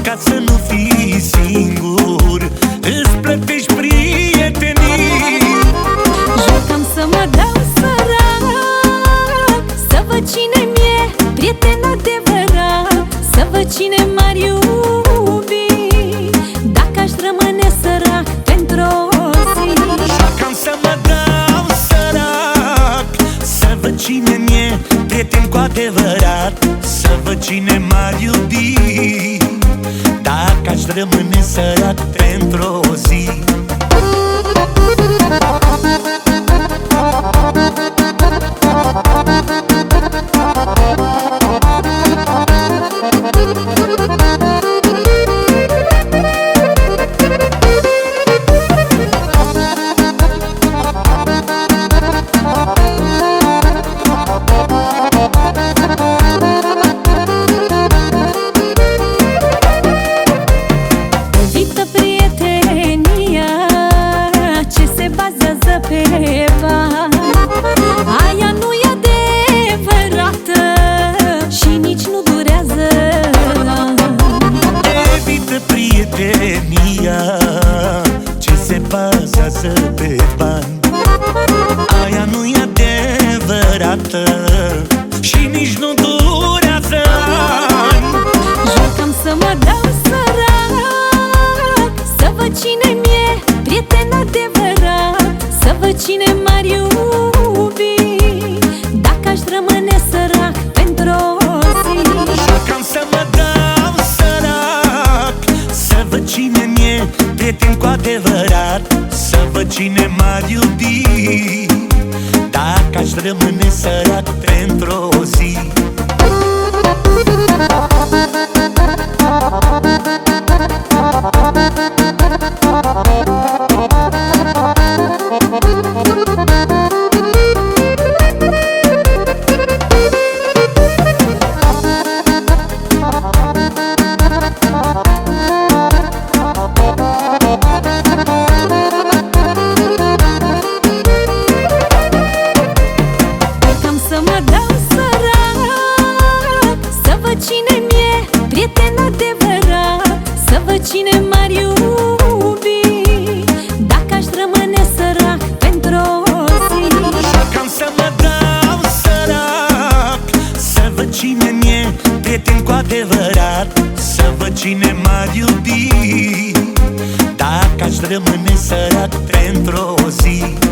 ca să nu fii singur, îți plătești prietenii. Jucam să mă dau sărac, să văd cine mi-e prieten adevărat, să văd cine m-ar iubi dacă aș rămâne sărac pentru o zi. Jucam să mă dau sărac, să văd cine mi-e prieten cu adevărat, să văd cine m-ar iubi dacă aș rămâne sărac pentru o zi. Evită prietenia ce se bazează pe bani, aia nu e adevărată și nici nu durează. Evită prietenia ce se bazează pe bani, aia nu e adevărată și nici nu durează ani. Jucam să mă dau sărac, să văd cine mi-e prieten adevărat, să văd cine m-ar iubi dacă aș rămâne sărac pentru o zi. Jucam să mă dau sărac, să văd cine mi-e prieten cu adevărat, să văd cine m-ar iubi dacă aș rămâne sărac pentru o zi. Cam să mă dau sărac, să văd cine mi-e prieten adevărat, să văd cine m-ar iubi dacă aș rămâne sărac pentru o zi. Jucam să mă dau sărac, să văd cine mi-e prieten cu adevărat, să văd cine m-ar iubi dacă aș rămâne sărac pentru o zi.